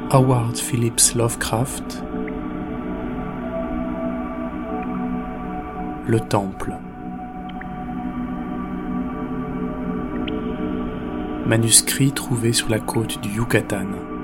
Howard Phillips Lovecraft. Le Temple. Manuscrit trouvé sur la côte du Yucatan.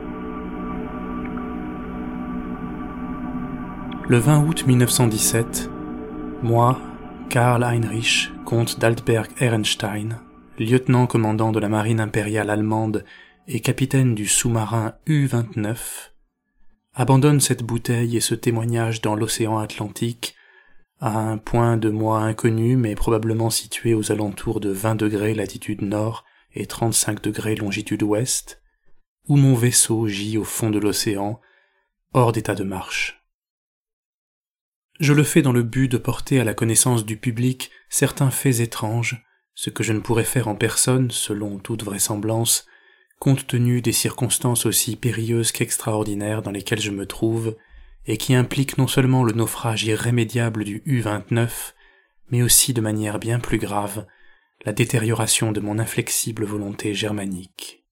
Le 20 août 1917, moi, Karl Heinrich, comte d'Altberg-Ehrenstein, lieutenant-commandant de la marine impériale allemande et capitaine du sous-marin U-29, abandonne cette bouteille et ce témoignage dans l'océan Atlantique, à un point de moi inconnu mais probablement situé aux alentours de 20 degrés latitude nord et 35 degrés longitude ouest, où mon vaisseau gît au fond de l'océan, hors d'état de marche. Je le fais dans le but de porter à la connaissance du public certains faits étranges, ce que je ne pourrais faire en personne, selon toute vraisemblance, compte tenu des circonstances aussi périlleuses qu'extraordinaires dans lesquelles je me trouve, et qui impliquent non seulement le naufrage irrémédiable du U-29, mais aussi de manière bien plus grave, la détérioration de mon inflexible volonté germanique.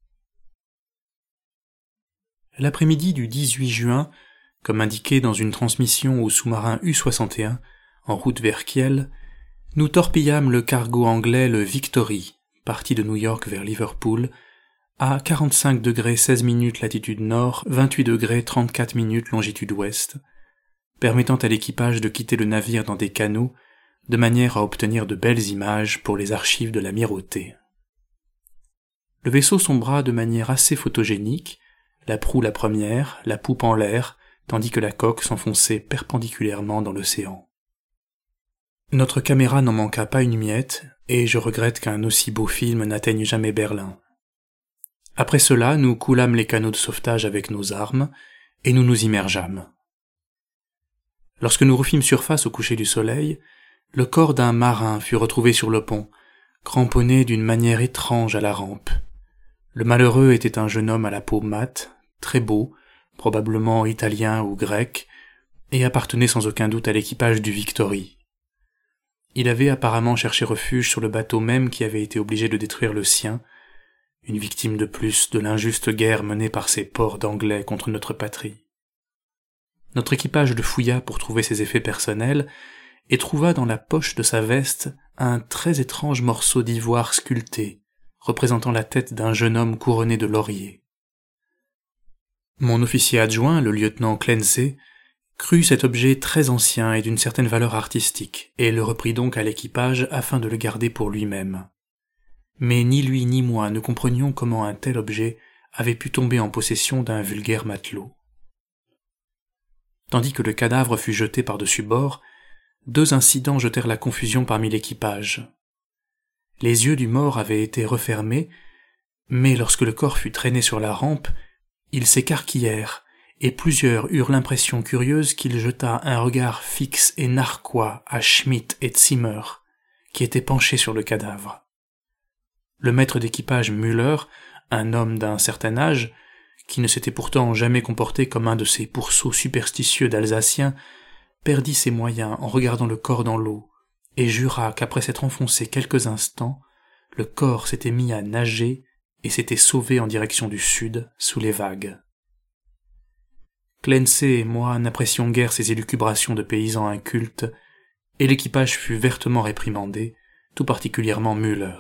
L'après-midi du 18 juin, comme indiqué dans une transmission au sous-marin U-61, en route vers Kiel, nous torpillâmes le cargo anglais le Victory, parti de New York vers Liverpool, à 45 degrés 16 minutes latitude nord, 28 degrés 34 minutes longitude ouest, permettant à l'équipage de quitter le navire dans des canots, de manière à obtenir de belles images pour les archives de l'amirauté. Le vaisseau sombra de manière assez photogénique, la proue la première, la poupe en l'air, tandis que la coque s'enfonçait perpendiculairement dans l'océan. Notre caméra n'en manqua pas une miette, et je regrette qu'un aussi beau film n'atteigne jamais Berlin. Après cela, nous coulâmes les canots de sauvetage avec nos armes, et nous nous immergeâmes. Lorsque nous refîmes surface au coucher du soleil, le corps d'un marin fut retrouvé sur le pont, cramponné d'une manière étrange à la rampe. Le malheureux était un jeune homme à la peau mate, très beau, probablement italien ou grec, et appartenait sans aucun doute à l'équipage du Victory. Il avait apparemment cherché refuge sur le bateau même qui avait été obligé de détruire le sien, une victime de plus de l'injuste guerre menée par ces porcs d'Anglais contre notre patrie. Notre équipage le fouilla pour trouver ses effets personnels et trouva dans la poche de sa veste un très étrange morceau d'ivoire sculpté, représentant la tête d'un jeune homme couronné de lauriers. Mon officier adjoint, le lieutenant Clancy, crut cet objet très ancien et d'une certaine valeur artistique, et le reprit donc à l'équipage afin de le garder pour lui-même. Mais ni lui ni moi ne comprenions comment un tel objet avait pu tomber en possession d'un vulgaire matelot. Tandis que le cadavre fut jeté par-dessus bord, deux incidents jetèrent la confusion parmi l'équipage. Les yeux du mort avaient été refermés, mais lorsque le corps fut traîné sur la rampe, ils s'écarquillèrent, et plusieurs eurent l'impression curieuse qu'il jeta un regard fixe et narquois à Schmidt et Zimmer, qui étaient penchés sur le cadavre. Le maître d'équipage Müller, un homme d'un certain âge, qui ne s'était pourtant jamais comporté comme un de ces pourceaux superstitieux d'Alsaciens, perdit ses moyens en regardant le corps dans l'eau, et jura qu'après s'être enfoncé quelques instants, le corps s'était mis à nager et s'était sauvé en direction du sud, sous les vagues. Clancy et moi n'apprécions guère ces élucubrations de paysans incultes, et l'équipage fut vertement réprimandé, tout particulièrement Müller.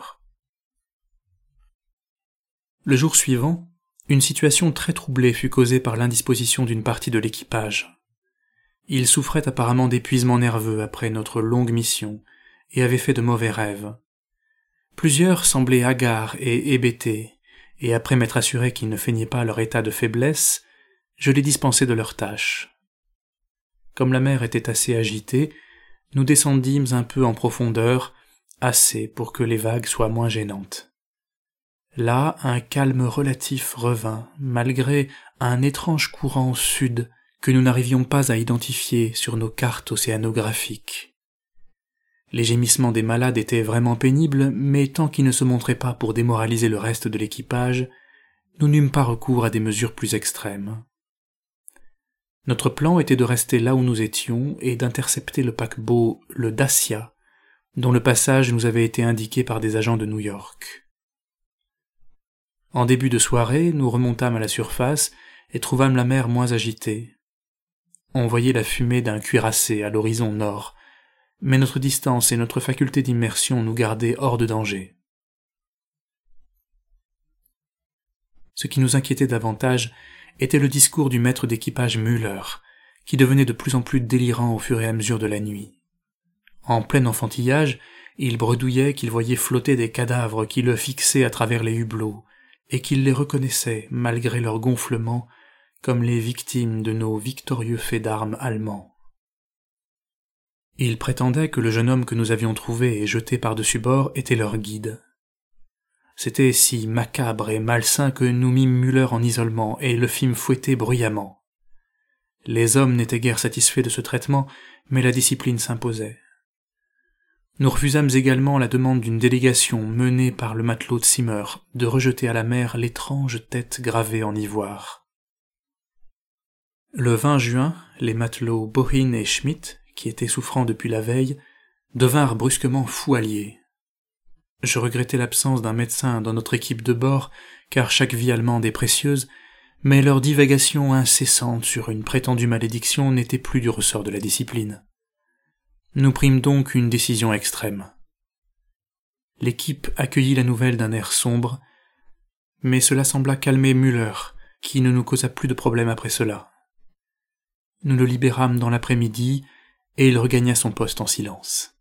Le jour suivant, une situation très troublée fut causée par l'indisposition d'une partie de l'équipage. Il souffrait apparemment d'épuisement nerveux après notre longue mission, et avait fait de mauvais rêves. Plusieurs semblaient hagards et hébétés, et après m'être assuré qu'ils ne feignaient pas leur état de faiblesse, je les dispensai de leurs tâches. Comme la mer était assez agitée, nous descendîmes un peu en profondeur, assez pour que les vagues soient moins gênantes. Là, un calme relatif revint, malgré un étrange courant sud que nous n'arrivions pas à identifier sur nos cartes océanographiques. Les gémissements des malades étaient vraiment pénibles, mais tant qu'ils ne se montraient pas pour démoraliser le reste de l'équipage, nous n'eûmes pas recours à des mesures plus extrêmes. Notre plan était de rester là où nous étions et d'intercepter le paquebot, le Dacia, dont le passage nous avait été indiqué par des agents de New York. En début de soirée, nous remontâmes à la surface et trouvâmes la mer moins agitée. On voyait la fumée d'un cuirassé à l'horizon nord, mais notre distance et notre faculté d'immersion nous gardaient hors de danger. Ce qui nous inquiétait davantage était le discours du maître d'équipage Müller, qui devenait de plus en plus délirant au fur et à mesure de la nuit. En plein enfantillage, il bredouillait qu'il voyait flotter des cadavres qui le fixaient à travers les hublots, et qu'il les reconnaissait, malgré leur gonflement, comme les victimes de nos victorieux faits d'armes allemands. Il prétendait que le jeune homme que nous avions trouvé et jeté par-dessus bord était leur guide. C'était si macabre et malsain que nous mîmes Müller en isolement et le fîmes fouetter bruyamment. Les hommes n'étaient guère satisfaits de ce traitement, mais la discipline s'imposait. Nous refusâmes également la demande d'une délégation menée par le matelot Zimmer de rejeter à la mer l'étrange tête gravée en ivoire. Le 20 juin, les matelots Bohin et Schmidt, qui étaient souffrants depuis la veille, devinrent brusquement foualiers. Je regrettais l'absence d'un médecin dans notre équipe de bord, car chaque vie allemande est précieuse, mais leur divagation incessante sur une prétendue malédiction n'était plus du ressort de la discipline. Nous prîmes donc une décision extrême. L'équipe accueillit la nouvelle d'un air sombre, mais cela sembla calmer Müller, qui ne nous causa plus de problème après cela. Nous le libérâmes dans l'après-midi, et il regagna son poste en silence.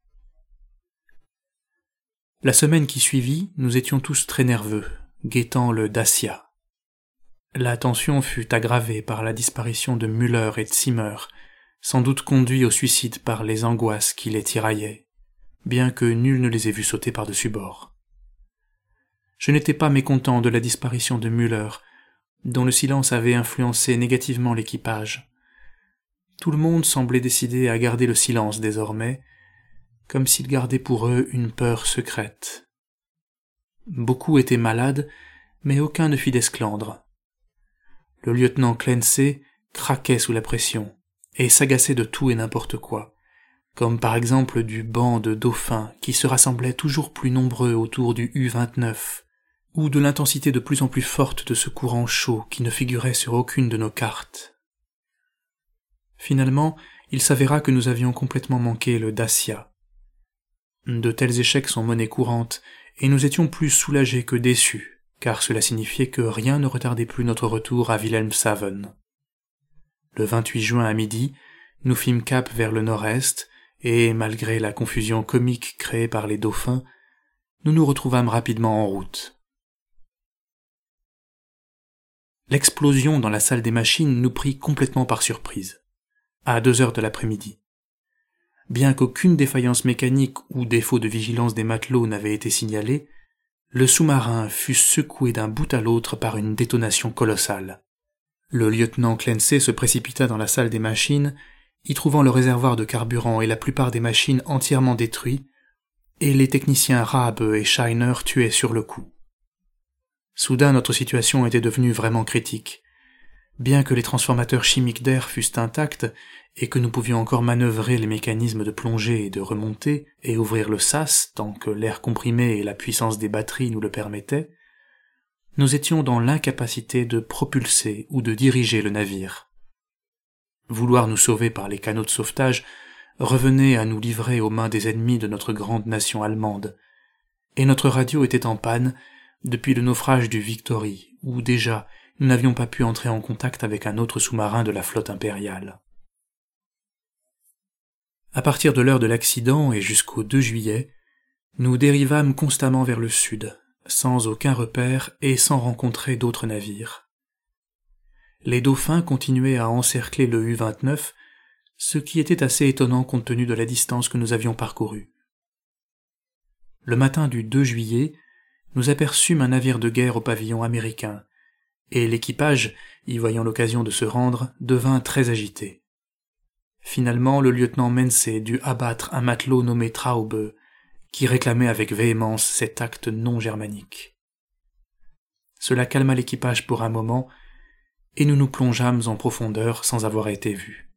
La semaine qui suivit, nous étions tous très nerveux, guettant le Dacia. La tension fut aggravée par la disparition de Müller et de Zimmer, sans doute conduits au suicide par les angoisses qui les tiraillaient, bien que nul ne les ait vus sauter par-dessus bord. Je n'étais pas mécontent de la disparition de Müller, dont le silence avait influencé négativement l'équipage. Tout le monde semblait décidé à garder le silence désormais, comme s'ils gardaient pour eux une peur secrète. Beaucoup étaient malades, mais aucun ne fit d'esclandre. Le lieutenant Clancy craquait sous la pression, et s'agaçait de tout et n'importe quoi, comme par exemple du banc de dauphins qui se rassemblaient toujours plus nombreux autour du U-29, ou de l'intensité de plus en plus forte de ce courant chaud qui ne figurait sur aucune de nos cartes. Finalement, il s'avéra que nous avions complètement manqué le Dacia. De tels échecs sont monnaie courante, et nous étions plus soulagés que déçus, car cela signifiait que rien ne retardait plus notre retour à Wilhelmshaven. Le 28 juin à midi, nous fîmes cap vers le nord-est, et, malgré la confusion comique créée par les dauphins, nous nous retrouvâmes rapidement en route. L'explosion dans la salle des machines nous prit complètement par surprise, à 2 heures de l'après-midi. Bien qu'aucune défaillance mécanique ou défaut de vigilance des matelots n'avait été signalé, le sous-marin fut secoué d'un bout à l'autre par une détonation colossale. Le lieutenant Clancy se précipita dans la salle des machines, y trouvant le réservoir de carburant et la plupart des machines entièrement détruits, et les techniciens Rabe et Scheiner tués sur le coup. Soudain, notre situation était devenue vraiment critique. Bien que les transformateurs chimiques d'air fussent intacts et que nous pouvions encore manœuvrer les mécanismes de plongée et de remontée et ouvrir le sas tant que l'air comprimé et la puissance des batteries nous le permettaient, nous étions dans l'incapacité de propulser ou de diriger le navire. Vouloir nous sauver par les canaux de sauvetage revenait à nous livrer aux mains des ennemis de notre grande nation allemande, et notre radio était en panne depuis le naufrage du Victory, où déjà nous n'avions pas pu entrer en contact avec un autre sous-marin de la flotte impériale. À partir de l'heure de l'accident et jusqu'au 2 juillet, nous dérivâmes constamment vers le sud, sans aucun repère et sans rencontrer d'autres navires. Les dauphins continuaient à encercler le U-29, ce qui était assez étonnant compte tenu de la distance que nous avions parcourue. Le matin du 2 juillet, nous aperçûmes un navire de guerre au pavillon américain, et l'équipage, y voyant l'occasion de se rendre, devint très agité. Finalement, le lieutenant Mense dut abattre un matelot nommé Traube, qui réclamait avec véhémence cet acte non germanique. Cela calma l'équipage pour un moment, et nous nous plongeâmes en profondeur sans avoir été vus.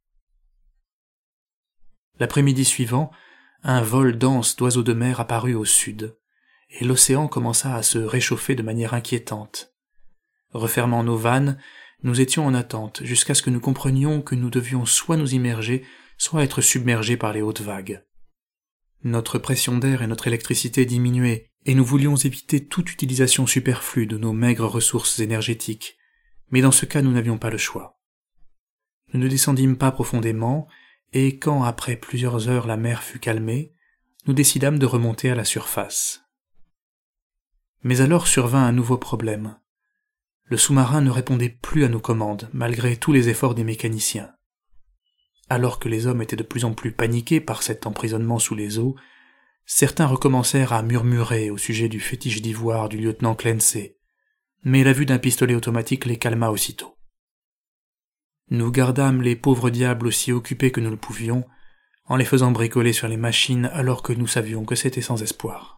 L'après-midi suivant, un vol dense d'oiseaux de mer apparut au sud, et l'océan commença à se réchauffer de manière inquiétante. Refermant nos vannes, Nous étions en attente jusqu'à ce que nous comprenions que nous devions soit nous immerger, soit être submergés par les hautes vagues. Notre pression d'air et notre électricité diminuaient, et nous voulions éviter toute utilisation superflue de nos maigres ressources énergétiques, mais dans ce cas nous n'avions pas le choix. Nous ne descendîmes pas profondément, et quand, après plusieurs heures, la mer fut calmée, nous décidâmes de remonter à la surface. Mais alors survint un nouveau problème. Le sous-marin ne répondait plus à nos commandes, malgré tous les efforts des mécaniciens. Alors que les hommes étaient de plus en plus paniqués par cet emprisonnement sous les eaux, certains recommencèrent à murmurer au sujet du fétiche d'ivoire du lieutenant Clancy, mais la vue d'un pistolet automatique les calma aussitôt. Nous gardâmes les pauvres diables aussi occupés que nous le pouvions, en les faisant bricoler sur les machines alors que nous savions que c'était sans espoir.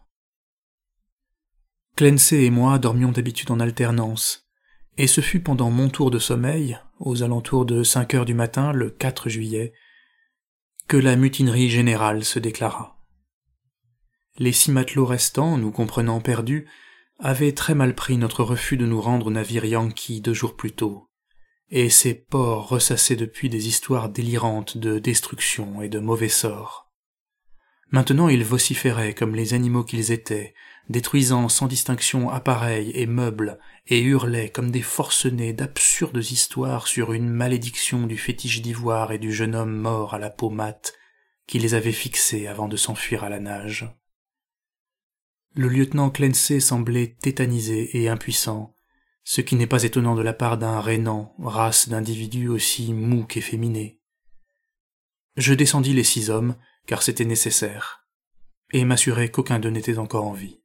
Clancy et moi dormions d'habitude en alternance, et ce fut pendant mon tour de sommeil, aux alentours de 5 heures du matin, le 4 juillet, que la mutinerie générale se déclara. Les 6 matelots restants, nous comprenant perdus, avaient très mal pris notre refus de nous rendre au navire Yankee 2 jours plus tôt, et ces ports ressassaient depuis des histoires délirantes de destruction et de mauvais sorts. Maintenant ils vociféraient comme les animaux qu'ils étaient, détruisant sans distinction appareils et meubles, et hurlaient comme des forcenés d'absurdes histoires sur une malédiction du fétiche d'ivoire et du jeune homme mort à la peau mate qui les avait fixés avant de s'enfuir à la nage. Le lieutenant Clancy semblait tétanisé et impuissant, ce qui n'est pas étonnant de la part d'un rénan, race d'individus aussi mous qu'efféminés. Je descendis les 6 hommes, car c'était nécessaire, et m'assurai qu'aucun d'eux n'était encore en vie.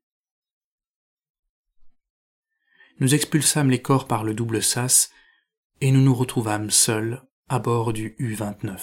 Nous expulsâmes les corps par le double sas, et nous nous retrouvâmes seuls à bord du U-29.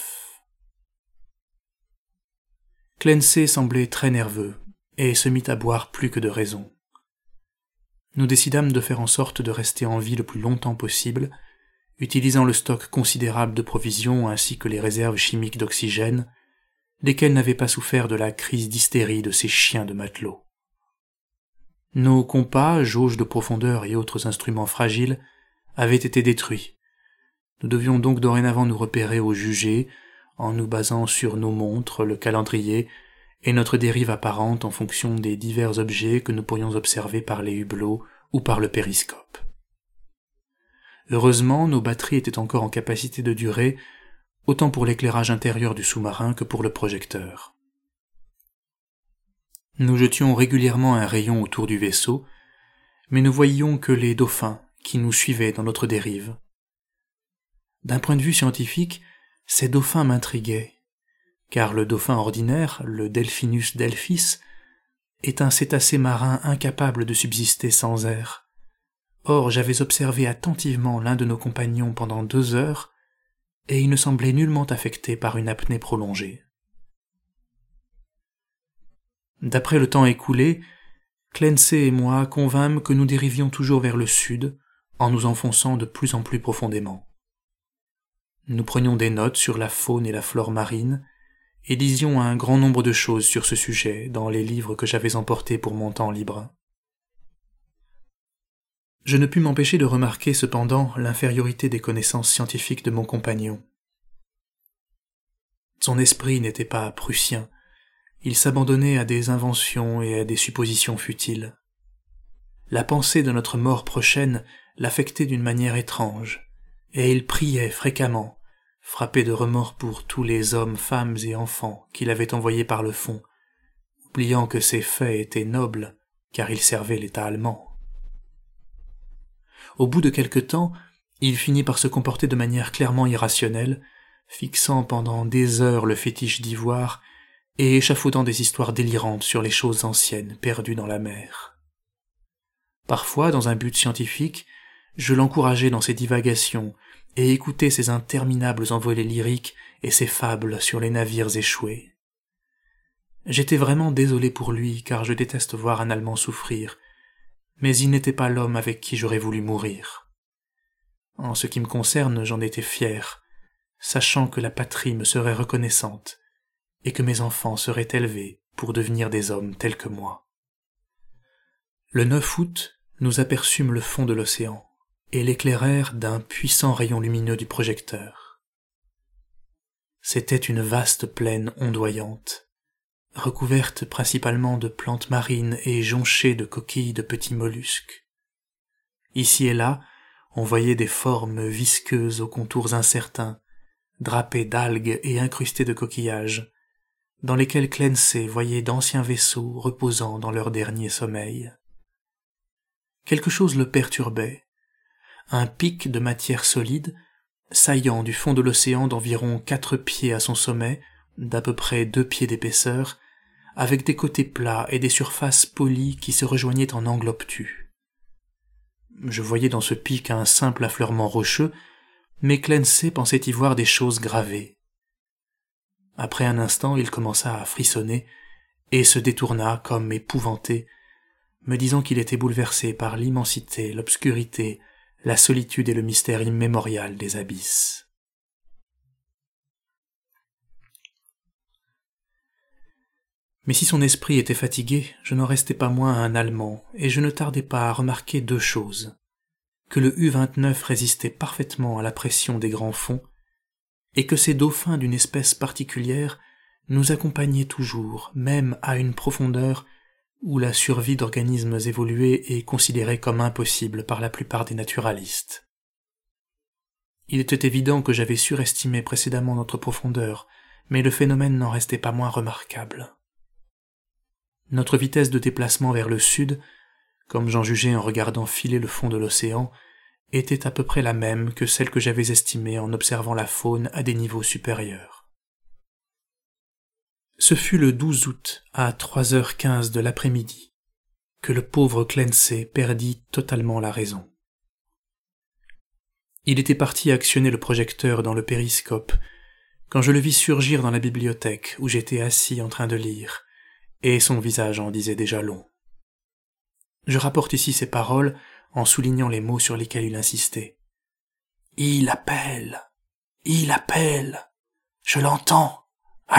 Clancy semblait très nerveux, et se mit à boire plus que de raison. Nous décidâmes de faire en sorte de rester en vie le plus longtemps possible, utilisant le stock considérable de provisions ainsi que les réserves chimiques d'oxygène, lesquelles n'avaient pas souffert de la crise d'hystérie de ces chiens de matelots. Nos compas, jauges de profondeur et autres instruments fragiles avaient été détruits. Nous devions donc dorénavant nous repérer au jugé, en nous basant sur nos montres, le calendrier et notre dérive apparente en fonction des divers objets que nous pourrions observer par les hublots ou par le périscope. Heureusement, nos batteries étaient encore en capacité de durer, autant pour l'éclairage intérieur du sous-marin que pour le projecteur. Nous jetions régulièrement un rayon autour du vaisseau, mais ne voyions que les dauphins qui nous suivaient dans notre dérive. D'un point de vue scientifique, ces dauphins m'intriguaient, car le dauphin ordinaire, le Delphinus delphis, est un cétacé marin incapable de subsister sans air. Or, j'avais observé attentivement l'un de nos compagnons pendant 2 heures, et il ne semblait nullement affecté par une apnée prolongée. D'après le temps écoulé, Clancy et moi convînmes que nous dérivions toujours vers le sud, en nous enfonçant de plus en plus profondément. Nous prenions des notes sur la faune et la flore marine, et lisions un grand nombre de choses sur ce sujet dans les livres que j'avais emportés pour mon temps libre. Je ne pus m'empêcher de remarquer cependant l'infériorité des connaissances scientifiques de mon compagnon. Son esprit n'était pas prussien, il s'abandonnait à des inventions et à des suppositions futiles. La pensée de notre mort prochaine l'affectait d'une manière étrange, et il priait fréquemment, frappé de remords pour tous les hommes, femmes et enfants qu'il avait envoyés par le fond, oubliant que ces faits étaient nobles, car ils servaient l'État allemand. Au bout de quelque temps, il finit par se comporter de manière clairement irrationnelle, fixant pendant des heures le fétiche d'ivoire et échafaudant des histoires délirantes sur les choses anciennes perdues dans la mer. Parfois, dans un but scientifique, je l'encourageais dans ses divagations et écoutais ses interminables envolées lyriques et ses fables sur les navires échoués. J'étais vraiment désolé pour lui, car je déteste voir un Allemand souffrir, mais il n'était pas l'homme avec qui j'aurais voulu mourir. En ce qui me concerne, j'en étais fier, sachant que la patrie me serait reconnaissante, et que mes enfants seraient élevés pour devenir des hommes tels que moi. Le 9 août, nous aperçûmes le fond de l'océan, et l'éclairèrent d'un puissant rayon lumineux du projecteur. C'était une vaste plaine ondoyante, recouverte principalement de plantes marines et jonchée de coquilles de petits mollusques. Ici et là, on voyait des formes visqueuses aux contours incertains, drapées d'algues et incrustées de coquillages, dans lesquels Clancy voyait d'anciens vaisseaux reposant dans leur dernier sommeil. Quelque chose le perturbait. Un pic de matière solide, saillant du fond de l'océan d'environ 4 pieds à son sommet, d'à peu près 2 pieds d'épaisseur, avec des côtés plats et des surfaces polies qui se rejoignaient en angle obtus. Je voyais dans ce pic un simple affleurement rocheux, mais Clancy pensait y voir des choses gravées. Après un instant, il commença à frissonner et se détourna comme épouvanté, me disant qu'il était bouleversé par l'immensité, l'obscurité, la solitude et le mystère immémorial des abysses. Mais si son esprit était fatigué, je n'en restais pas moins un Allemand, et je ne tardai pas à remarquer 2 choses. Que le U-29 résistait parfaitement à la pression des grands fonds, et que ces dauphins d'une espèce particulière nous accompagnaient toujours, même à une profondeur où la survie d'organismes évolués est considérée comme impossible par la plupart des naturalistes. Il était évident que j'avais surestimé précédemment notre profondeur, mais le phénomène n'en restait pas moins remarquable. Notre vitesse de déplacement vers le sud, comme j'en jugeais en regardant filer le fond de l'océan, était à peu près la même que celle que j'avais estimée en observant la faune à des niveaux supérieurs. Ce fut le 12 août, à 3h15 de l'après-midi, que le pauvre Clancy perdit totalement la raison. Il était parti actionner le projecteur dans le périscope, quand je le vis surgir dans la bibliothèque où j'étais assis en train de lire, et son visage en disait déjà long. Je rapporte ici ses paroles en soulignant les mots sur lesquels il insistait. « Il appelle, je l'entends, allons-y !»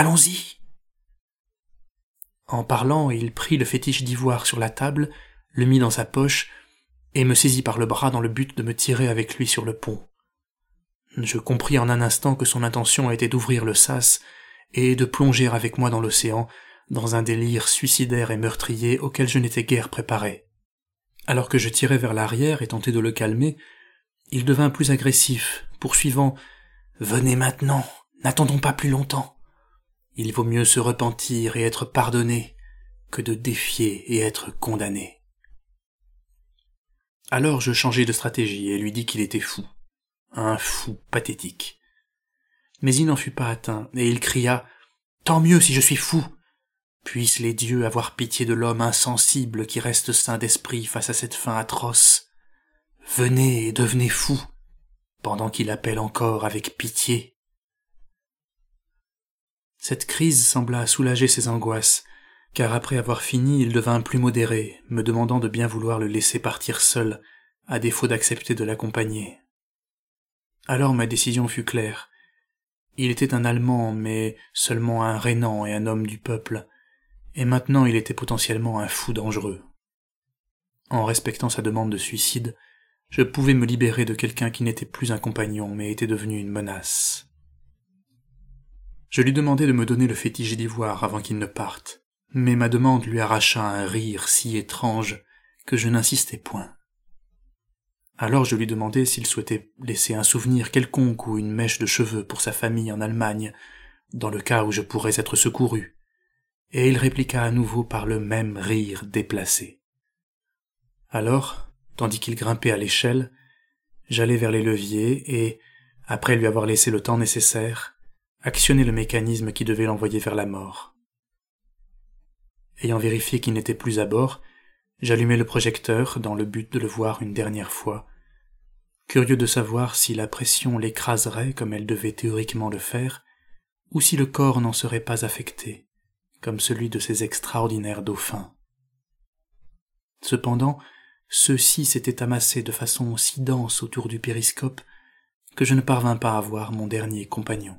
En parlant, il prit le fétiche d'ivoire sur la table, le mit dans sa poche, et me saisit par le bras dans le but de me tirer avec lui sur le pont. Je compris en un instant que son intention était d'ouvrir le sas et de plonger avec moi dans l'océan, dans un délire suicidaire et meurtrier auquel je n'étais guère préparé. Alors que je tirais vers l'arrière et tentais de le calmer, il devint plus agressif, poursuivant « Venez maintenant, n'attendons pas plus longtemps. Il vaut mieux se repentir et être pardonné que de défier et être condamné. » Alors je changeai de stratégie et lui dis qu'il était fou. Un fou pathétique. Mais il n'en fut pas atteint, et il cria « Tant mieux si je suis fou ! Puissent les dieux avoir pitié de l'homme insensible qui reste sain d'esprit face à cette fin atroce. Venez et devenez fou, pendant qu'il appelle encore avec pitié. » Cette crise sembla soulager ses angoisses, car après avoir fini, il devint plus modéré, me demandant de bien vouloir le laisser partir seul, à défaut d'accepter de l'accompagner. Alors ma décision fut claire. Il était un Allemand, mais seulement un Rhénan et un homme du peuple, et maintenant il était potentiellement un fou dangereux. En respectant sa demande de suicide, je pouvais me libérer de quelqu'un qui n'était plus un compagnon, mais était devenu une menace. Je lui demandai de me donner le fétiche d'ivoire avant qu'il ne parte, mais ma demande lui arracha un rire si étrange que je n'insistai point. Alors je lui demandai s'il souhaitait laisser un souvenir quelconque ou une mèche de cheveux pour sa famille en Allemagne, dans le cas où je pourrais être secouru, et il répliqua à nouveau par le même rire déplacé. Alors, tandis qu'il grimpait à l'échelle, j'allai vers les leviers et, après lui avoir laissé le temps nécessaire, actionnai le mécanisme qui devait l'envoyer vers la mort. Ayant vérifié qu'il n'était plus à bord, j'allumai le projecteur dans le but de le voir une dernière fois, curieux de savoir si la pression l'écraserait comme elle devait théoriquement le faire, ou si le corps n'en serait pas affecté, comme celui de ces extraordinaires dauphins. Cependant, ceux-ci s'étaient amassés de façon si dense autour du périscope que je ne parvins pas à voir mon dernier compagnon.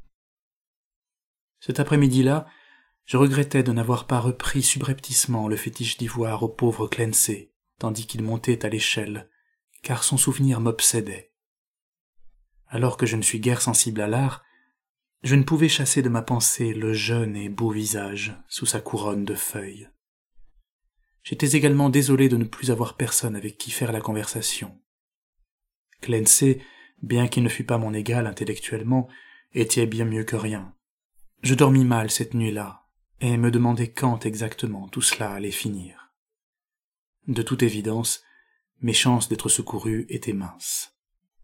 Cet après-midi-là, je regrettais de n'avoir pas repris subrepticement le fétiche d'ivoire au pauvre Clancy, tandis qu'il montait à l'échelle, car son souvenir m'obsédait. Alors que je ne suis guère sensible à l'art, je ne pouvais chasser de ma pensée le jeune et beau visage sous sa couronne de feuilles. J'étais également désolé de ne plus avoir personne avec qui faire la conversation. Clancy, bien qu'il ne fût pas mon égal intellectuellement, était bien mieux que rien. Je dormis mal cette nuit-là, et me demandais quand exactement tout cela allait finir. De toute évidence, mes chances d'être secouru étaient minces.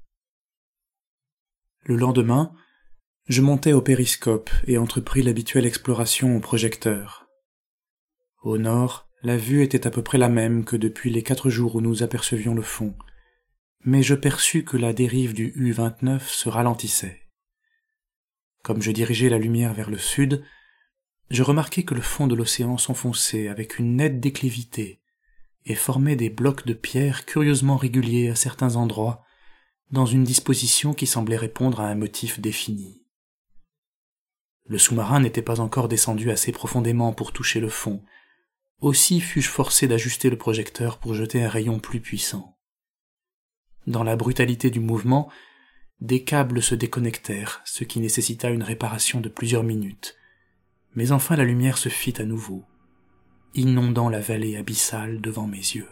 Le lendemain, je montai au périscope et entrepris l'habituelle exploration au projecteur. Au nord, la vue était à peu près la même que depuis les 4 jours où nous apercevions le fond, mais je perçus que la dérive du U-29 se ralentissait. Comme je dirigeais la lumière vers le sud, je remarquai que le fond de l'océan s'enfonçait avec une nette déclivité et formait des blocs de pierre curieusement réguliers à certains endroits, dans une disposition qui semblait répondre à un motif défini. Le sous-marin n'était pas encore descendu assez profondément pour toucher le fond, aussi fus-je forcé d'ajuster le projecteur pour jeter un rayon plus puissant. Dans la brutalité du mouvement, des câbles se déconnectèrent, ce qui nécessita une réparation de plusieurs minutes, mais enfin la lumière se fit à nouveau, inondant la vallée abyssale devant mes yeux.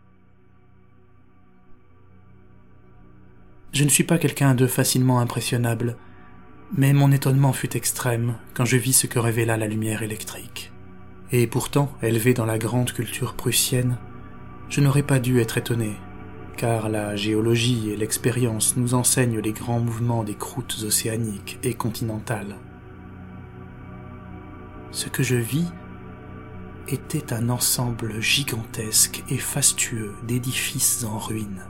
Je ne suis pas quelqu'un de facilement impressionnable, mais mon étonnement fut extrême quand je vis ce que révéla la lumière électrique. Et pourtant, élevé dans la grande culture prussienne, je n'aurais pas dû être étonné, car la géologie et l'expérience nous enseignent les grands mouvements des croûtes océaniques et continentales. Ce que je vis était un ensemble gigantesque et fastueux d'édifices en ruine.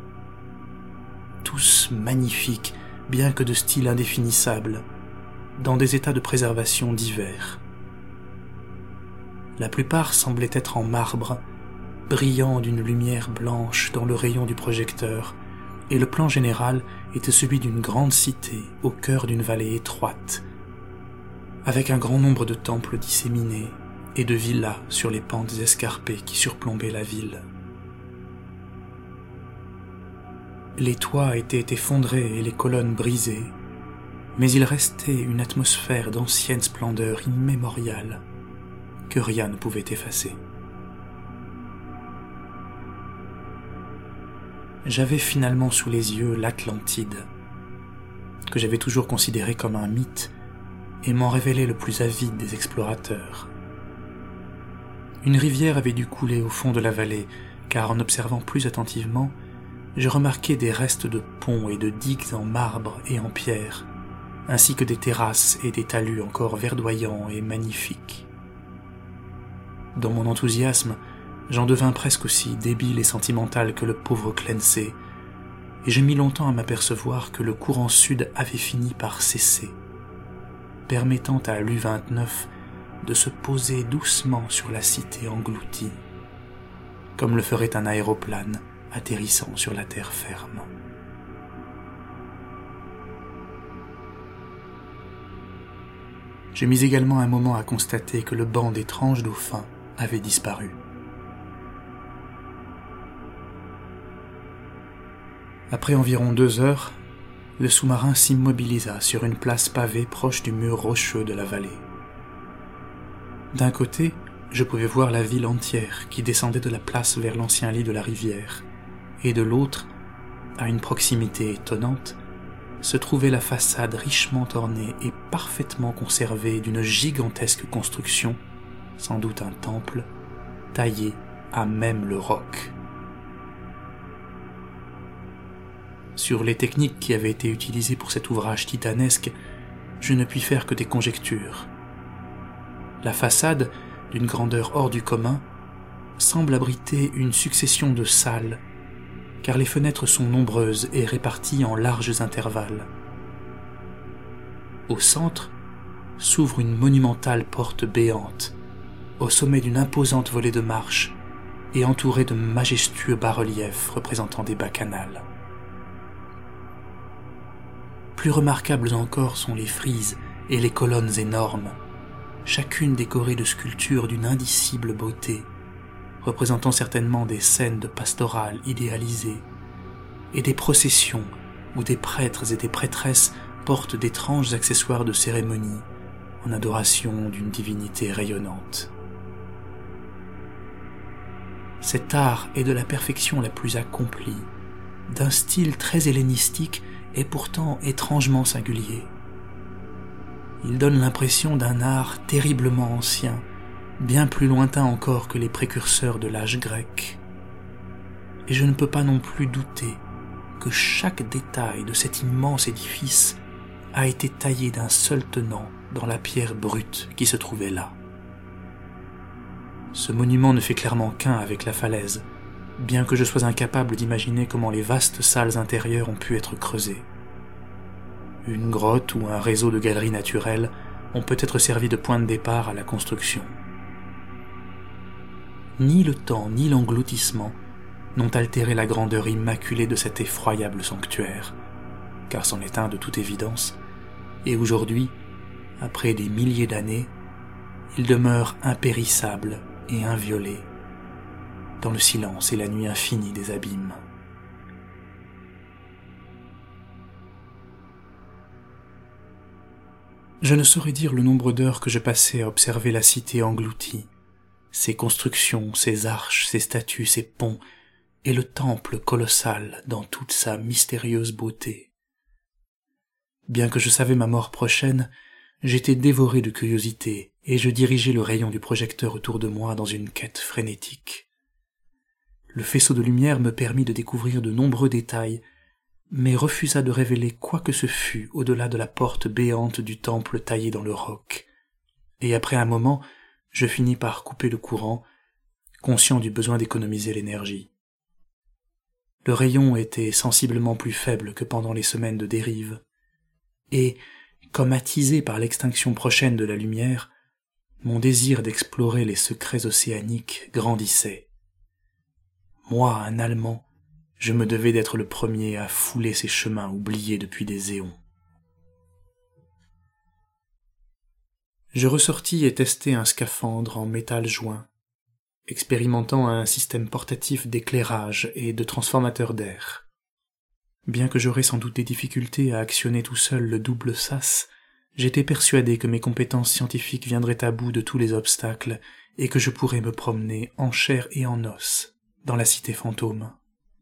Tous magnifiques, bien que de style indéfinissable, dans des états de préservation divers. La plupart semblaient être en marbre, brillant d'une lumière blanche dans le rayon du projecteur, et le plan général était celui d'une grande cité au cœur d'une vallée étroite, avec un grand nombre de temples disséminés et de villas sur les pentes escarpées qui surplombaient la ville. Les toits étaient effondrés et les colonnes brisées, mais il restait une atmosphère d'ancienne splendeur immémoriale que rien ne pouvait effacer. J'avais finalement sous les yeux l'Atlantide, que j'avais toujours considéré comme un mythe et m'en révélait le plus avide des explorateurs. Une rivière avait dû couler au fond de la vallée, car en observant plus attentivement, je remarquai des restes de ponts et de digues en marbre et en pierre, ainsi que des terrasses et des talus encore verdoyants et magnifiques. Dans mon enthousiasme, j'en devins presque aussi débile et sentimental que le pauvre Clancy, et je mis longtemps à m'apercevoir que le courant sud avait fini par cesser, permettant à l'U-29 de se poser doucement sur la cité engloutie, comme le ferait un aéroplane atterrissant sur la terre ferme. Je mis également un moment à constater que le banc d'étranges dauphins avait disparu. Après environ 2 heures, le sous-marin s'immobilisa sur une place pavée proche du mur rocheux de la vallée. D'un côté, je pouvais voir la ville entière qui descendait de la place vers l'ancien lit de la rivière, et de l'autre, à une proximité étonnante, se trouvait la façade richement ornée et parfaitement conservée d'une gigantesque construction, sans doute un temple, taillé à même le roc. Sur les techniques qui avaient été utilisées pour cet ouvrage titanesque, je ne puis faire que des conjectures. La façade, d'une grandeur hors du commun, semble abriter une succession de salles, car les fenêtres sont nombreuses et réparties en larges intervalles. Au centre s'ouvre une monumentale porte béante, au sommet d'une imposante volée de marches et entourée de majestueux bas-reliefs représentant des bacchanales. Plus remarquables encore sont les frises et les colonnes énormes, chacune décorée de sculptures d'une indicible beauté, représentant certainement des scènes de pastorale idéalisées, et des processions où des prêtres et des prêtresses portent d'étranges accessoires de cérémonie en adoration d'une divinité rayonnante. Cet art est de la perfection la plus accomplie, d'un style très hellénistique et pourtant étrangement singulier. Il donne l'impression d'un art terriblement ancien, bien plus lointain encore que les précurseurs de l'âge grec. Et je ne peux pas non plus douter que chaque détail de cet immense édifice a été taillé d'un seul tenant dans la pierre brute qui se trouvait là. Ce monument ne fait clairement qu'un avec la falaise, bien que je sois incapable d'imaginer comment les vastes salles intérieures ont pu être creusées. Une grotte ou un réseau de galeries naturelles ont peut-être servi de point de départ à la construction. Ni le temps ni l'engloutissement n'ont altéré la grandeur immaculée de cet effroyable sanctuaire, car c'en est un de toute évidence, et aujourd'hui, après des milliers d'années, il demeure impérissable et inviolé, dans le silence et la nuit infinie des abîmes. Je ne saurais dire le nombre d'heures que je passais à observer la cité engloutie, ses constructions, ses arches, ses statues, ses ponts, et le temple colossal dans toute sa mystérieuse beauté. Bien que je savais ma mort prochaine, j'étais dévoré de curiosité et je dirigeais le rayon du projecteur autour de moi dans une quête frénétique. Le faisceau de lumière me permit de découvrir de nombreux détails, mais refusa de révéler quoi que ce fût au-delà de la porte béante du temple taillé dans le roc. Et après un moment, je finis par couper le courant, conscient du besoin d'économiser l'énergie. Le rayon était sensiblement plus faible que pendant les semaines de dérive, et, comme attisé par l'extinction prochaine de la lumière, mon désir d'explorer les secrets océaniques grandissait. Moi, un Allemand, je me devais d'être le premier à fouler ces chemins oubliés depuis des éons. Je ressortis et testai un scaphandre en métal joint, expérimentant un système portatif d'éclairage et de transformateur d'air. Bien que j'aurais sans doute des difficultés à actionner tout seul le double sas, j'étais persuadé que mes compétences scientifiques viendraient à bout de tous les obstacles et que je pourrais me promener en chair et en os dans la cité fantôme.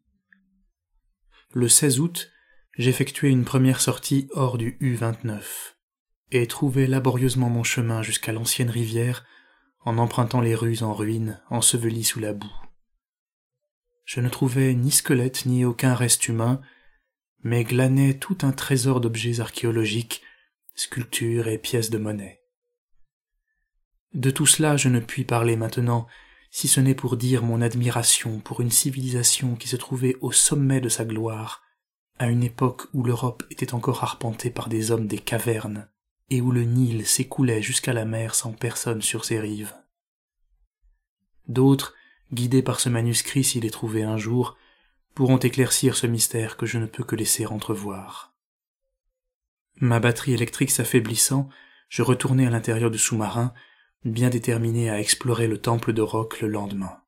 Le 16 août, j'effectuai une première sortie hors du U-29 et trouvai laborieusement mon chemin jusqu'à l'ancienne rivière en empruntant les rues en ruine ensevelies sous la boue. Je ne trouvai ni squelette ni aucun reste humain, mais glanai tout un trésor d'objets archéologiques, sculptures et pièces de monnaie. De tout cela je ne puis parler maintenant, si ce n'est pour dire mon admiration pour une civilisation qui se trouvait au sommet de sa gloire, à une époque où l'Europe était encore arpentée par des hommes des cavernes, et où le Nil s'écoulait jusqu'à la mer sans personne sur ses rives. D'autres, guidés par ce manuscrit s'il est trouvé un jour, pourront éclaircir ce mystère que je ne peux que laisser entrevoir. Ma batterie électrique s'affaiblissant, je retournai à l'intérieur du sous-marin, bien déterminé à explorer le temple de roc le lendemain.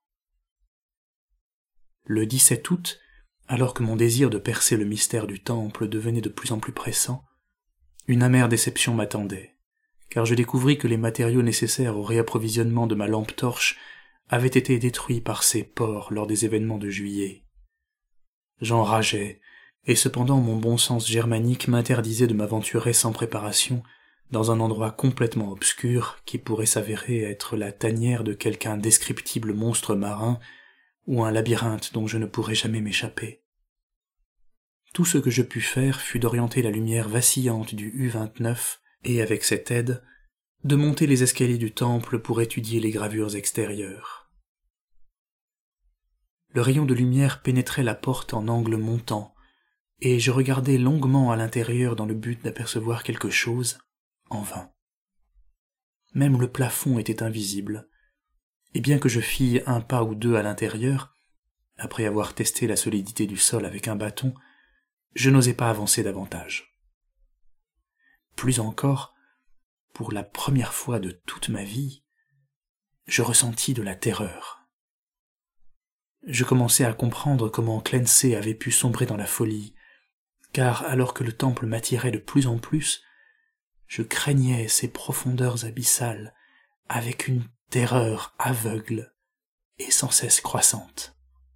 Le 17 août, alors que mon désir de percer le mystère du temple devenait de plus en plus pressant, une amère déception m'attendait, car je découvris que les matériaux nécessaires au réapprovisionnement de ma lampe torche avaient été détruits par ces porcs lors des événements de juillet. J'enrageais, et cependant mon bon sens germanique m'interdisait de m'aventurer sans préparation dans un endroit complètement obscur qui pourrait s'avérer être la tanière de quelque indescriptible monstre marin ou un labyrinthe dont je ne pourrais jamais m'échapper. Tout ce que je pus faire fut d'orienter la lumière vacillante du U-29 et, avec cette aide, de monter les escaliers du temple pour étudier les gravures extérieures. Le rayon de lumière pénétrait la porte en angle montant, et je regardai longuement à l'intérieur dans le but d'apercevoir quelque chose, en vain. Même le plafond était invisible, et bien que je fis un pas ou deux à l'intérieur, après avoir testé la solidité du sol avec un bâton, je n'osais pas avancer davantage. Plus encore, pour la première fois de toute ma vie, je ressentis de la terreur. Je commençais à comprendre comment Clancy avait pu sombrer dans la folie, car alors que le temple m'attirait de plus en plus, je craignais ces profondeurs abyssales avec une terreur aveugle et sans cesse croissante.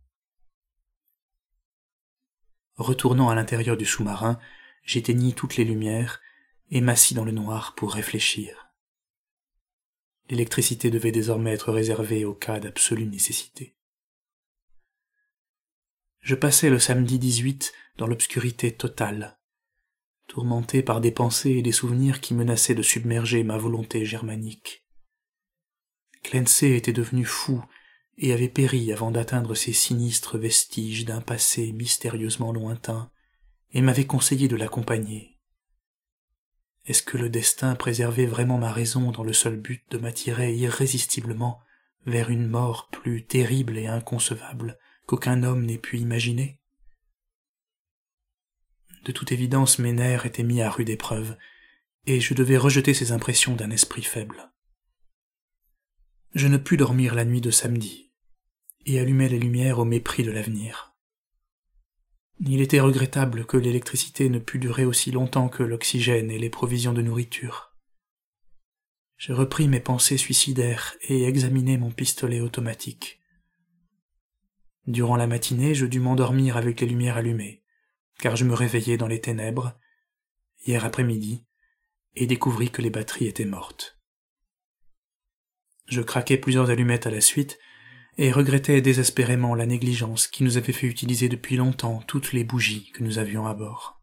Retournant à l'intérieur du sous-marin, j'éteignis toutes les lumières et m'assis dans le noir pour réfléchir. L'électricité devait désormais être réservée au cas d'absolue nécessité. Je passais le samedi 18 dans l'obscurité totale, tourmenté par des pensées et des souvenirs qui menaçaient de submerger ma volonté germanique. Clancy était devenu fou et avait péri avant d'atteindre ces sinistres vestiges d'un passé mystérieusement lointain, et m'avait conseillé de l'accompagner. Est-ce que le destin préservait vraiment ma raison dans le seul but de m'attirer irrésistiblement vers une mort plus terrible et inconcevable qu'aucun homme n'ait pu imaginer? De toute évidence, mes nerfs étaient mis à rude épreuve, et je devais rejeter ces impressions d'un esprit faible. Je ne pus dormir la nuit de samedi, et allumai les lumières au mépris de l'avenir. Il était regrettable que l'électricité ne pût durer aussi longtemps que l'oxygène et les provisions de nourriture. Je repris mes pensées suicidaires et examinai mon pistolet automatique. Durant la matinée, je dus m'endormir avec les lumières allumées, car je me réveillai dans les ténèbres, hier après-midi, et découvris que les batteries étaient mortes. Je craquai plusieurs allumettes à la suite, et regrettais désespérément la négligence qui nous avait fait utiliser depuis longtemps toutes les bougies que nous avions à bord.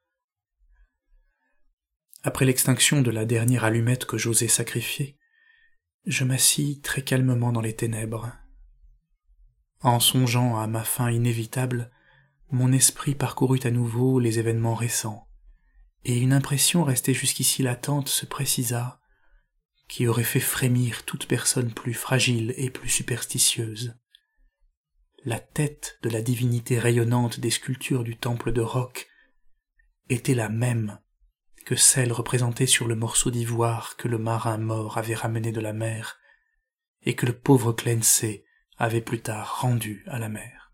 Après l'extinction de la dernière allumette que j'osais sacrifier, je m'assis très calmement dans les ténèbres. En songeant à ma fin inévitable, mon esprit parcourut à nouveau les événements récents, et une impression restée jusqu'ici latente se précisa, qui aurait fait frémir toute personne plus fragile et plus superstitieuse. La tête de la divinité rayonnante des sculptures du temple de roc était la même que celle représentée sur le morceau d'ivoire que le marin mort avait ramené de la mer et que le pauvre Clancy avait plus tard rendu à la mer.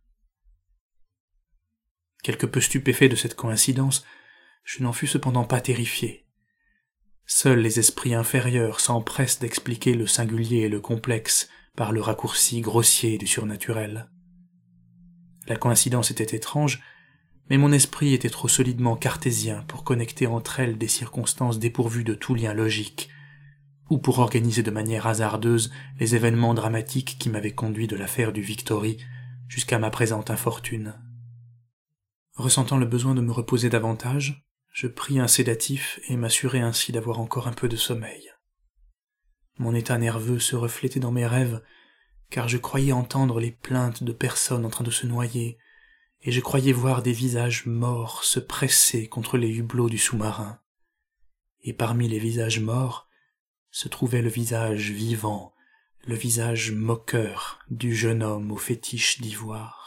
Quelque peu stupéfait de cette coïncidence, je n'en fus cependant pas terrifié. Seuls les esprits inférieurs s'empressent d'expliquer le singulier et le complexe par le raccourci grossier du surnaturel. La coïncidence était étrange, mais mon esprit était trop solidement cartésien pour connecter entre elles des circonstances dépourvues de tout lien logique, ou pour organiser de manière hasardeuse les événements dramatiques qui m'avaient conduit de l'affaire du Victory jusqu'à ma présente infortune. Ressentant le besoin de me reposer davantage, je pris un sédatif et m'assurai ainsi d'avoir encore un peu de sommeil. Mon état nerveux se reflétait dans mes rêves, car je croyais entendre les plaintes de personnes en train de se noyer, et je croyais voir des visages morts se presser contre les hublots du sous-marin. Et parmi les visages morts se trouvait le visage vivant, le visage moqueur du jeune homme au fétiche d'ivoire.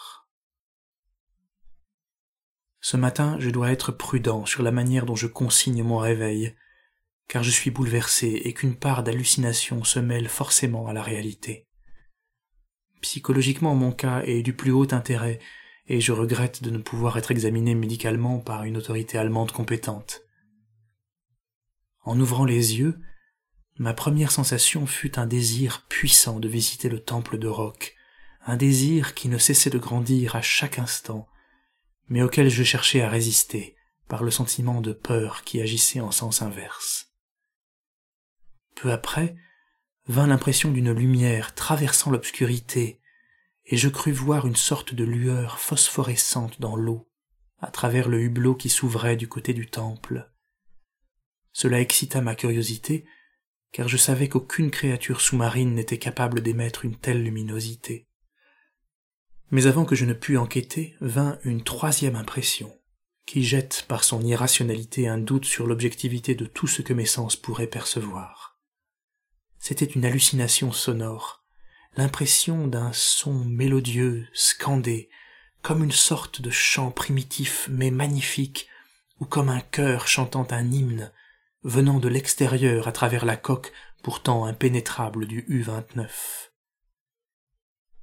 Ce matin, je dois être prudent sur la manière dont je consigne mon réveil, car je suis bouleversé et qu'une part d'hallucination se mêle forcément à la réalité. Psychologiquement, mon cas est du plus haut intérêt, et je regrette de ne pouvoir être examiné médicalement par une autorité allemande compétente. En ouvrant les yeux, ma première sensation fut un désir puissant de visiter le temple de roc, un désir qui ne cessait de grandir à chaque instant, mais auquel je cherchais à résister par le sentiment de peur qui agissait en sens inverse. Peu après, vint l'impression d'une lumière traversant l'obscurité, et je crus voir une sorte de lueur phosphorescente dans l'eau, à travers le hublot qui s'ouvrait du côté du temple. Cela excita ma curiosité, car je savais qu'aucune créature sous-marine n'était capable d'émettre une telle luminosité. Mais avant que je ne pus enquêter, vint une troisième impression, qui jette par son irrationalité un doute sur l'objectivité de tout ce que mes sens pourraient percevoir. C'était une hallucination sonore, l'impression d'un son mélodieux, scandé, comme une sorte de chant primitif mais magnifique, ou comme un chœur chantant un hymne, venant de l'extérieur à travers la coque pourtant impénétrable du U-29.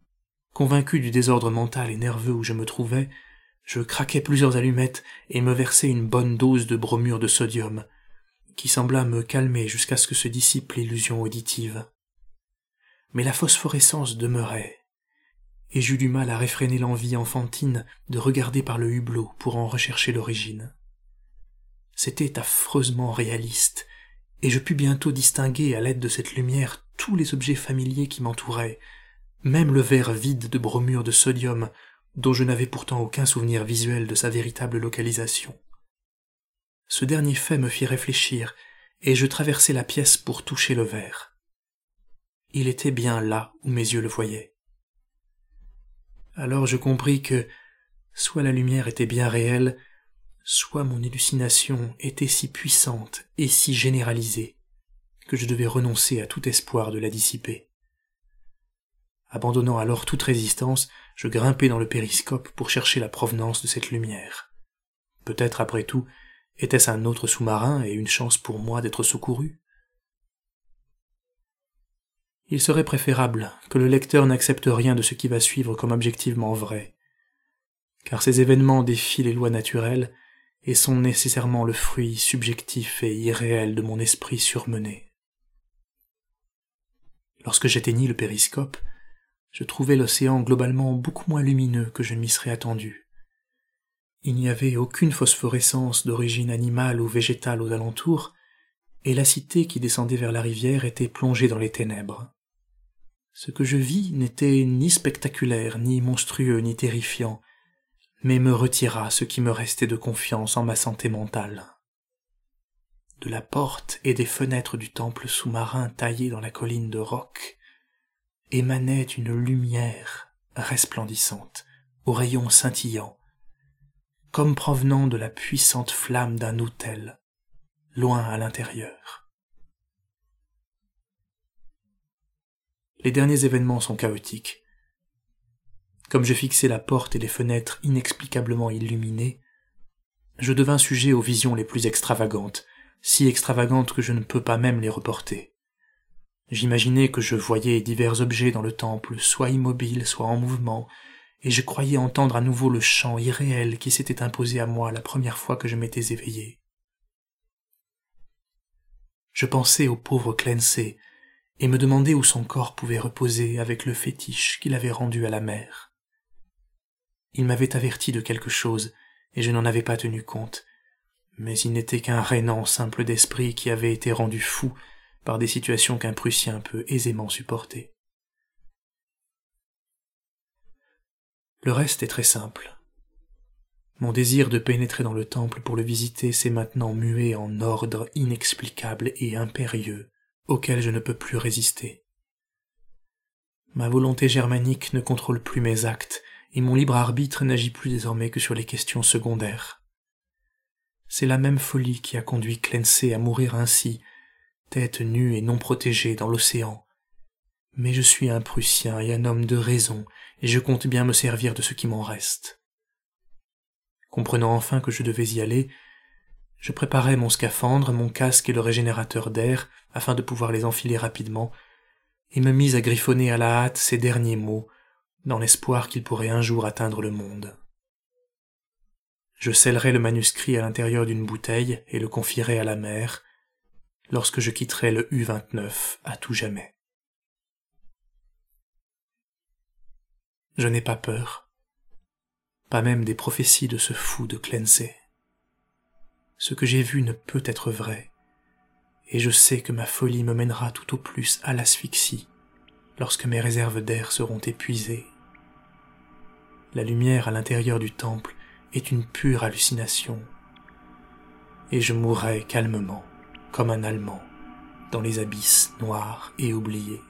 Convaincu du désordre mental et nerveux où je me trouvais, je craquai plusieurs allumettes et me versai une bonne dose de bromure de sodium, qui sembla me calmer jusqu'à ce que se dissipe l'illusion auditive. Mais la phosphorescence demeurait, et j'eus du mal à réfréner l'envie enfantine de regarder par le hublot pour en rechercher l'origine. C'était affreusement réaliste, et je pus bientôt distinguer à l'aide de cette lumière tous les objets familiers qui m'entouraient, même le verre vide de bromure de sodium, dont je n'avais pourtant aucun souvenir visuel de sa véritable localisation. Ce dernier fait me fit réfléchir, et je traversai la pièce pour toucher le verre. Il était bien là où mes yeux le voyaient. Alors je compris que, soit la lumière était bien réelle, soit mon hallucination était si puissante et si généralisée que je devais renoncer à tout espoir de la dissiper. Abandonnant alors toute résistance, je grimpai dans le périscope pour chercher la provenance de cette lumière. Peut-être, après tout, était-ce un autre sous-marin et une chance pour moi d'être secouru? Il serait préférable que le lecteur n'accepte rien de ce qui va suivre comme objectivement vrai, car ces événements défient les lois naturelles et sont nécessairement le fruit subjectif et irréel de mon esprit surmené. Lorsque j'atteignis le périscope, je trouvai l'océan globalement beaucoup moins lumineux que je ne m'y serais attendu. Il n'y avait aucune phosphorescence d'origine animale ou végétale aux alentours, et la cité qui descendait vers la rivière était plongée dans les ténèbres. Ce que je vis n'était ni spectaculaire, ni monstrueux, ni terrifiant, mais me retira ce qui me restait de confiance en ma santé mentale. De la porte et des fenêtres du temple sous-marin taillé dans la colline de roc émanait une lumière resplendissante, aux rayons scintillants, comme provenant de la puissante flamme d'un autel, loin à l'intérieur. Les derniers événements sont chaotiques. Comme je fixais la porte et les fenêtres inexplicablement illuminées, je devins sujet aux visions les plus extravagantes, si extravagantes que je ne peux pas même les reporter. J'imaginais que je voyais divers objets dans le temple, soit immobiles, soit en mouvement, et je croyais entendre à nouveau le chant irréel qui s'était imposé à moi la première fois que je m'étais éveillé. Je pensais au pauvre Clancy, et me demandais où son corps pouvait reposer avec le fétiche qu'il avait rendu à la mer. Il m'avait averti de quelque chose, et je n'en avais pas tenu compte, mais il n'était qu'un rénant simple d'esprit qui avait été rendu fou par des situations qu'un Prussien peut aisément supporter. Le reste est très simple. Mon désir de pénétrer dans le temple pour le visiter s'est maintenant mué en ordre inexplicable et impérieux, auquel je ne peux plus résister. Ma volonté germanique ne contrôle plus mes actes, et mon libre arbitre n'agit plus désormais que sur les questions secondaires. C'est la même folie qui a conduit Clancy à mourir ainsi, tête nue et non protégée dans l'océan. Mais je suis un Prussien et un homme de raison, et je compte bien me servir de ce qui m'en reste. Comprenant enfin que je devais y aller, je préparai mon scaphandre, mon casque et le régénérateur d'air, afin de pouvoir les enfiler rapidement, et me mis à griffonner à la hâte ces derniers mots, dans l'espoir qu'ils pourraient un jour atteindre le monde. Je scellerai le manuscrit à l'intérieur d'une bouteille et le confierai à la mer, lorsque je quitterai le U-29 à tout jamais. Je n'ai pas peur, pas même des prophéties de ce fou de Clancy. Ce que j'ai vu ne peut être vrai, et je sais que ma folie me mènera tout au plus à l'asphyxie, lorsque mes réserves d'air seront épuisées. La lumière à l'intérieur du temple est une pure hallucination, et je mourrai calmement, comme un Allemand, dans les abysses noirs et oubliés.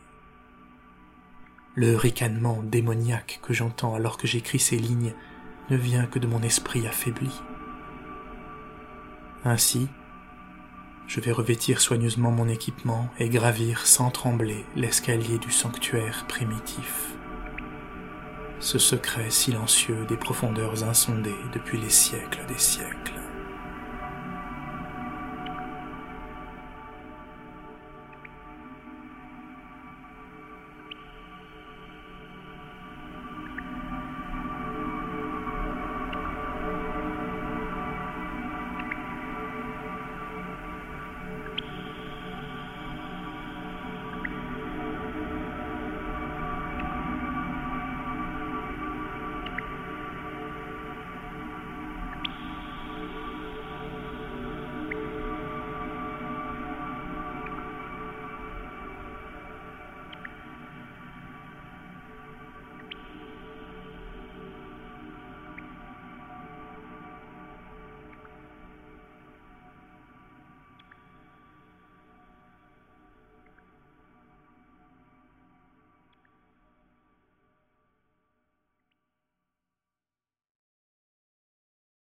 Le ricanement démoniaque que j'entends alors que j'écris ces lignes ne vient que de mon esprit affaibli. Ainsi, je vais revêtir soigneusement mon équipement et gravir sans trembler l'escalier du sanctuaire primitif. Ce secret silencieux des profondeurs insondées depuis les siècles des siècles.